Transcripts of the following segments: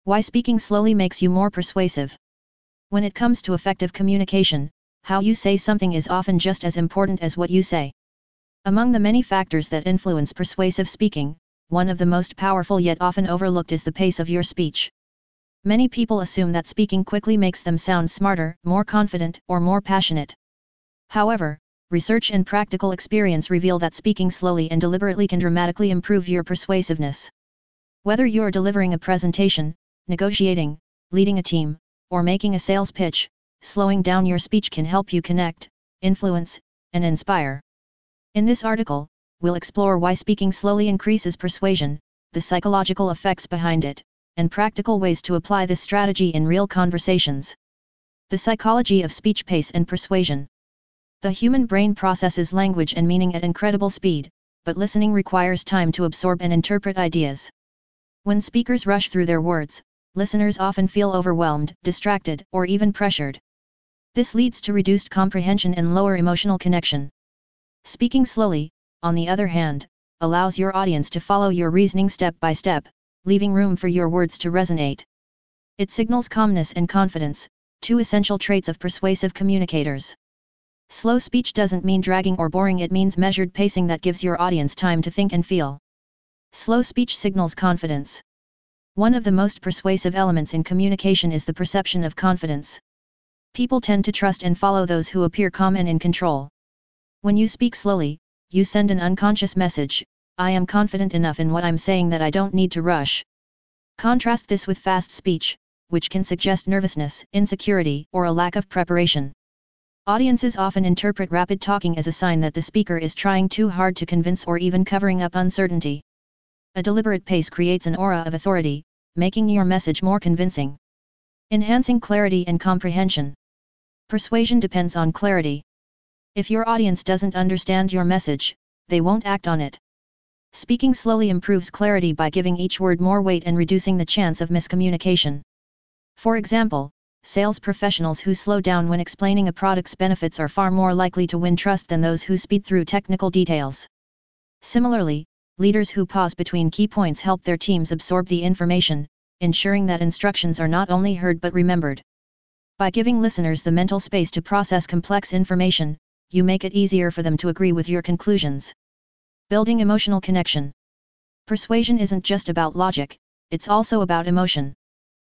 Why speaking slowly makes you more persuasive. When it comes to effective communication, how you say something is often just as important as what you say. Among the many factors that influence persuasive speaking, one of the most powerful yet often overlooked is the pace of your speech. Many people assume that speaking quickly makes them sound smarter, more confident, or more passionate. However, research and practical experience reveal that speaking slowly and deliberately can dramatically improve your persuasiveness. Whether you're delivering a presentation, negotiating, leading a team, or making a sales pitch, slowing down your speech can help you connect, influence, and inspire. In this article, we'll explore why speaking slowly increases persuasion, the psychological effects behind it, and practical ways to apply this strategy in real conversations. The psychology of speech pace and persuasion. The human brain processes language and meaning at incredible speed, but listening requires time to absorb and interpret ideas. When speakers rush through their words, listeners often feel overwhelmed, distracted, or even pressured. This leads to reduced comprehension and lower emotional connection. Speaking slowly, on the other hand, allows your audience to follow your reasoning step by step, leaving room for your words to resonate. It signals calmness and confidence, two essential traits of persuasive communicators. Slow speech doesn't mean dragging or boring, it means measured pacing that gives your audience time to think and feel. Slow speech signals confidence. One of the most persuasive elements in communication is the perception of confidence. People tend to trust and follow those who appear calm and in control. When you speak slowly, you send an unconscious message: I am confident enough in what I'm saying that I don't need to rush. Contrast this with fast speech, which can suggest nervousness, insecurity, or a lack of preparation. Audiences often interpret rapid talking as a sign that the speaker is trying too hard to convince or even covering up uncertainty. A deliberate pace creates an aura of authority, making your message more convincing. Enhancing clarity and comprehension. Persuasion depends on clarity. If your audience doesn't understand your message, they won't act on it. Speaking slowly improves clarity by giving each word more weight and reducing the chance of miscommunication. For example, sales professionals who slow down when explaining a product's benefits are far more likely to win trust than those who speed through technical details. Similarly, leaders who pause between key points help their teams absorb the information, ensuring that instructions are not only heard but remembered. By giving listeners the mental space to process complex information, you make it easier for them to agree with your conclusions. Building emotional connection. Persuasion isn't just about logic, it's also about emotion.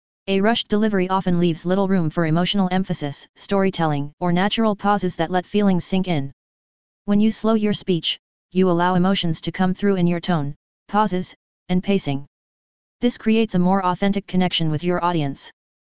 A rushed delivery often leaves little room for emotional emphasis, storytelling, or natural pauses that let feelings sink in. When you slow your speech, you allow emotions to come through in your tone, pauses, and pacing. This creates a more authentic connection with your audience.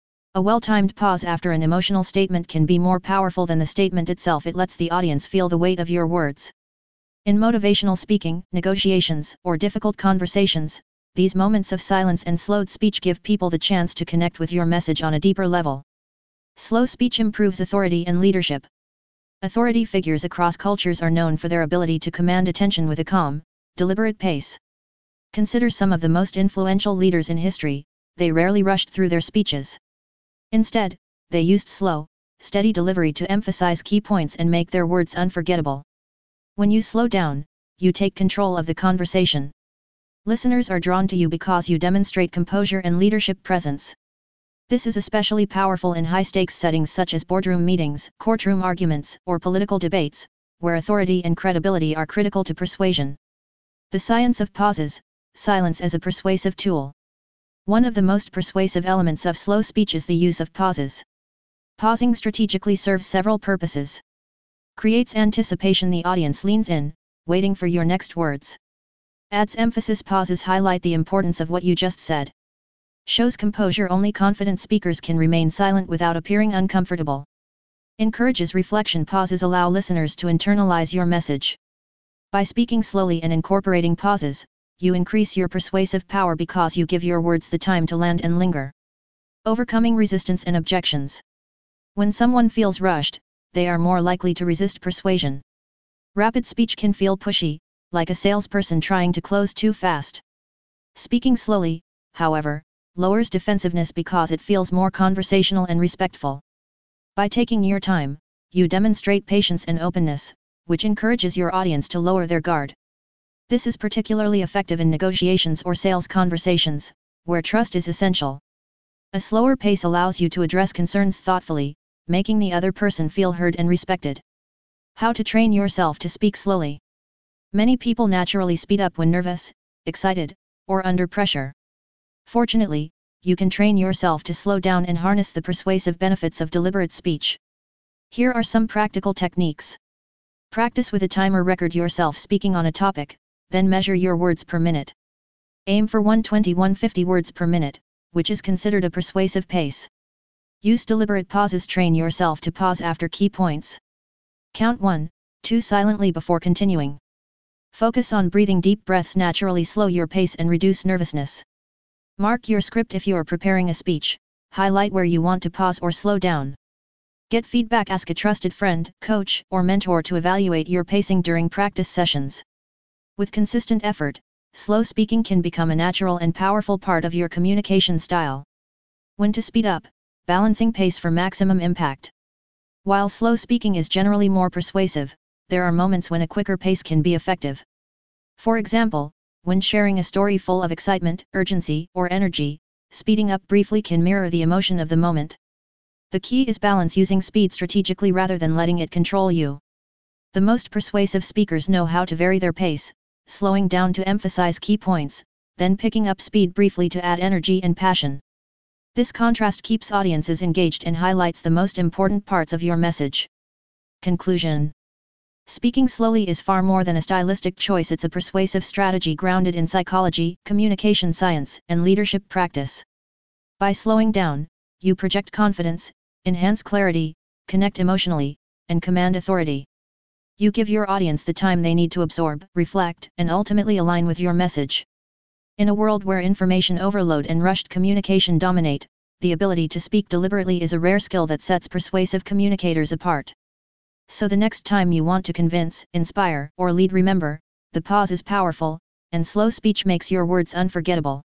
A well-timed pause after an emotional statement can be more powerful than the statement itself. It lets the audience feel the weight of your words. In motivational speaking, negotiations, or difficult conversations, these moments of silence and slowed speech give people the chance to connect with your message on a deeper level. Slow speech improves authority and leadership. Authority figures across cultures are known for their ability to command attention with a calm, deliberate pace. Consider some of the most influential leaders in history, they rarely rushed through their speeches. Instead, they used slow, steady delivery to emphasize key points and make their words unforgettable. When you slow down, you take control of the conversation. Listeners are drawn to you because you demonstrate composure and leadership presence. This is especially powerful in high-stakes settings such as boardroom meetings, courtroom arguments, or political debates, where authority and credibility are critical to persuasion. The science of pauses, silence as a persuasive tool. One of the most persuasive elements of slow speech is the use of pauses. Pausing strategically serves several purposes. Creates anticipation, the audience leans in, waiting for your next words. Adds emphasis, pauses highlight the importance of what you just said. Shows composure, only confident speakers can remain silent without appearing uncomfortable. Encourages reflection, pauses allow listeners to internalize your message. By speaking slowly and incorporating pauses, you increase your persuasive power because you give your words the time to land and linger. Overcoming resistance and objections. When someone feels rushed, they are more likely to resist persuasion. Rapid speech can feel pushy, like a salesperson trying to close too fast. Speaking slowly, however, lowers defensiveness because it feels more conversational and respectful. By taking your time, you demonstrate patience and openness, which encourages your audience to lower their guard. This is particularly effective in negotiations or sales conversations, where trust is essential. A slower pace allows you to address concerns thoughtfully, making the other person feel heard and respected. How to train yourself to speak slowly. Many people naturally speed up when nervous, excited, or under pressure. Fortunately, you can train yourself to slow down and harness the persuasive benefits of deliberate speech. Here are some practical techniques. Practice with a timer. Record yourself speaking on a topic, then measure your words per minute. Aim for 120-150 words per minute, which is considered a persuasive pace. Use deliberate pauses. Train yourself to pause after key points. Count 1, 2 silently before continuing. Focus on breathing deep breaths. Naturally slow your pace and reduce nervousness. Mark your script. If you're preparing a speech, highlight where you want to pause or slow down. Get feedback. Ask a trusted friend, coach, or mentor to evaluate your pacing during practice sessions. With consistent effort, slow speaking can become a natural and powerful part of your communication style. When to speed up, balancing pace for maximum impact. While slow speaking is generally more persuasive, there are moments when a quicker pace can be effective. For example, when sharing a story full of excitement, urgency, or energy, speeding up briefly can mirror the emotion of the moment. The key is balance, using speed strategically rather than letting it control you. The most persuasive speakers know how to vary their pace, slowing down to emphasize key points, then picking up speed briefly to add energy and passion. This contrast keeps audiences engaged and highlights the most important parts of your message. Conclusion. Speaking slowly is far more than a stylistic choice. It's a persuasive strategy grounded in psychology, communication science, and leadership practice. By slowing down, you project confidence, enhance clarity, connect emotionally, and command authority. You give your audience the time they need to absorb, reflect, and ultimately align with your message. In a world where information overload and rushed communication dominate, the ability to speak deliberately is a rare skill that sets persuasive communicators apart. So the next time you want to convince, inspire, or lead, remember, the pause is powerful, and slow speech makes your words unforgettable.